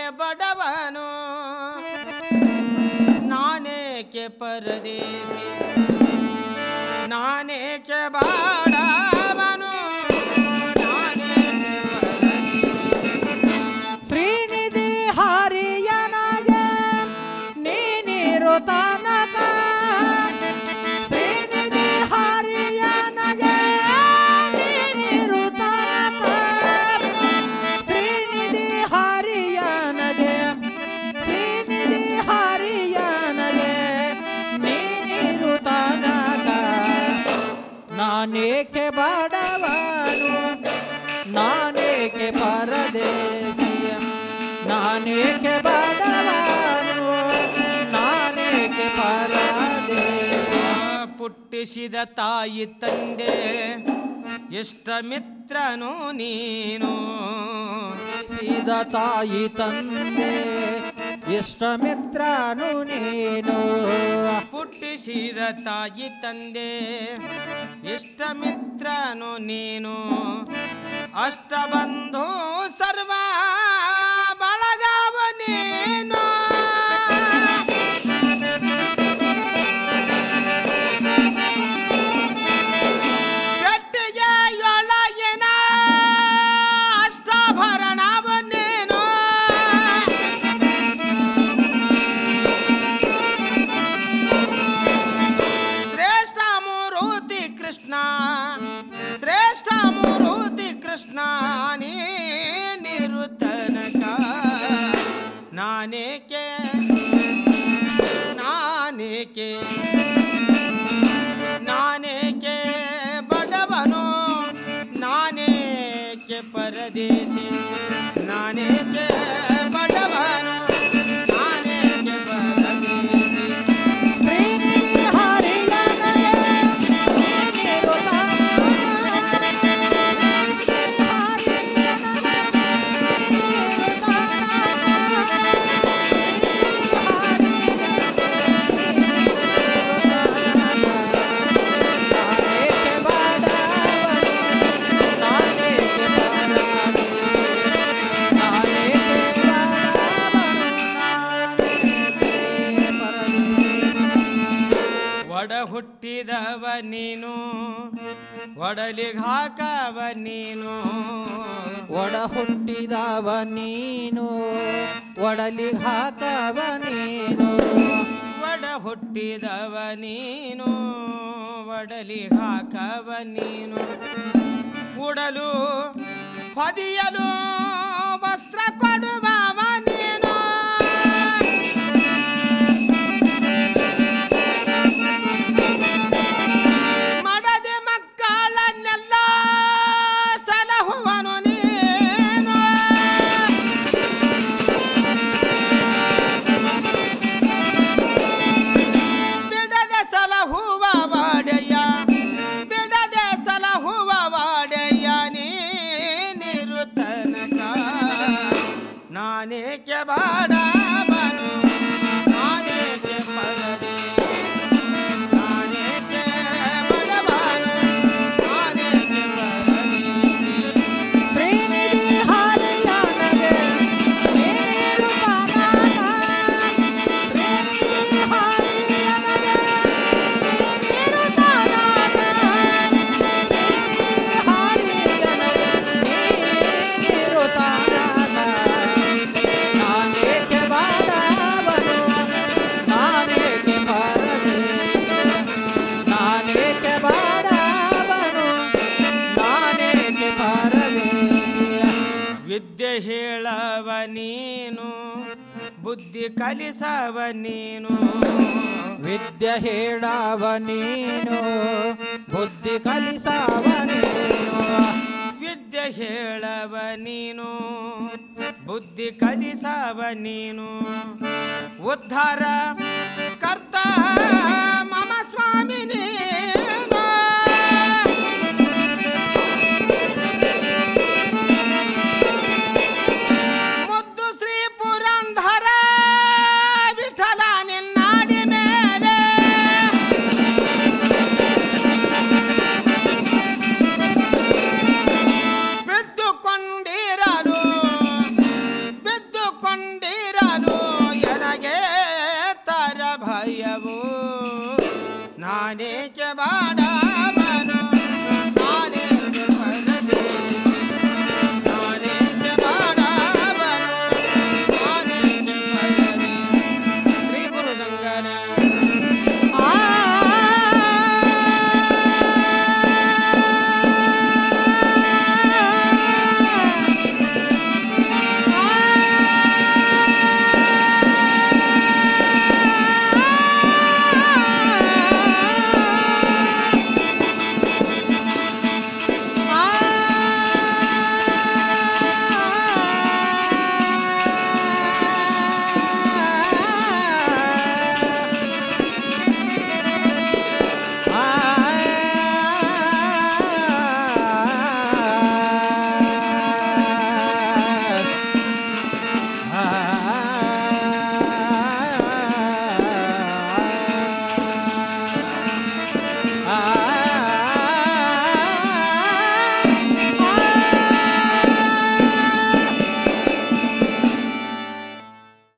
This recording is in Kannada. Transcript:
ಬಡವನು ನಾನೇಕೆ ಪರದೇಸಿ ನಾನೇಕೆ ಬಡವನು ಶ್ರೀನಿಧಿ ಹರಿಯನಗೆ ನೀನಿರು ತನಕ ಶ್ರೀನಿಧಿ ಹರಿಯನಗೆ ನೀನಿರು ತನಕ ಶ್ರೀನಿಧಿ ಹರಿಯನಗೆ ಶ್ರೀನಿಧಿ ಹರಿಯನಗೆ ನೀನಿರು ತನಕ ನಾನೇಕೆ ಬಡವನು ನಾನೇಕೆ ಪರದೇಸಿಯ ನಾನೇಕೆ ಬಡವನು ನಾನೇಕೆ ಪರದೇಸಿಯ ಪುಟ್ಟಿಸಿದ ತಾಯಿ ತಂದೆ ಇಷ್ಟ ಮಿತ್ರನು ನೀನು ಸೀದ ತಾಯಿ ತಂದೆ ಇಷ್ಟ ಮಿತ್ರನು ನೀನು ಪುಟ್ಟಿಸಿದ ತಾಯಿ ತಂದೆ ಇಷ್ಟ ಮಿತ್ರನು ನೀನು ಅಷ್ಟ ಬಂಧು ಸರ್ವ ಬಳಗವ ನೀನು ಗಟ್ಟಿಗೆ ಒಳಗಿನ ಅಷ್ಟಾಭರಣವ ನೀನು ಶ್ರೇಷ್ಠ ಮೂರುತಿ ಕೃಷ್ಣ ಶ್ರೇಷ್ಠ ಮೂರುತಿ ಕೃಷ್ಣ ನೀನಿರು ತನಕ ನಾನೇಕೆ ನಾನೇಕೆ ನಾನೇಕೆ ಬಡವನು ನಾನೇಕೆ ಪರದೇಸಿ ನಾನೇಕೆ ಬಡವನು ನಾನೇಕೆ ಪರದೇಸಿ ಶ್ರೀನಿಧಿ ಹರಿಯನಗೆ ನೀನಿರು ಒಡ ಹುಟ್ಟಿದವ ನೀನು ಒಡಲಿಗೆ ಹಾಕವ ನೀನು ಒಡ ಹುಟ್ಟಿದವ ನೀನು ಒಡಲಿಗೆ ಹಾಕವ ನೀನು ಒಡ ಹುಟ್ಟಿದವ ನೀನು ಒಡಲಿಗೆ ಹಾಕವ ನೀನು ಉಡಲು ಹೊದಿಯಲು ವಸ್ತ್ರ ಕೊಡುವವ ನೀನು ಮಡದೆ ಮಕ್ಕಳನ್ನೆಲ್ಲ ಸಲಹುವನು ನೀನು ಬಿಡದೆ ಸಲಹುವ ವಾಡೆಯ ಬಿಡದೆ ಸಲಹುವ ವಾಡೆಯ ನೀನಿರು ತನಕ ನಾನೇಕೆ ಬಡವನು ನಾನೇಕೆ ಪರದೆ ನಾನೇಕೆ ಬಡವನು ನಾನೇಕೆ ಪರದೆ ಶ್ರೀನಿಧಿ ಹರಿಯನಗೆ ನೀನಿರು ತನಕ ಶ್ರೀನಿಧಿ ಹರಿಯನಗೆ ನೀನಿರು ತನಕ ಶ್ರೀನಿಧಿ ಹರಿಯನಗೆ ನೀನಿರು ತನಕ ನಾನೇಕೆ ಬಡವನು ನಾನೇಕೆ ಪರದೇಸಿ ನಾನೇಕೆ ಬಡವನು ನಾನೇಕೆ ಪರದೇಸಿಯ ವಿದ್ಯೆ ಹೇಳವ ನೀನು ಬುದ್ಧಿ ಕಲಿಸವ ನೀನು ವಿದ್ಯೆ ಹೇಳವ ನೀನು ಬುದ್ಧಿ ಕಲಿಸವ ನೀನು ವಿದ್ಯೆ ಹೇಳವ ನೀನು ಬುದ್ಧಿ ಕಲಿಸವ ನೀನು ಉದ್ಧಾರ ಕರ್ತ ಮಮ ಸ್ವಾಮಿ ನೀನು ಮುದ್ದು ಶ್ರೀ ಪುರಂದರ ವಿಠಲ ನಿನ್ನಾಡಿ ಮೇಲೆ ಬಿದ್ದುಕೊಂಡಿರಲು ಬಿದ್ದುಕೊಂಡಿ ಬರಲು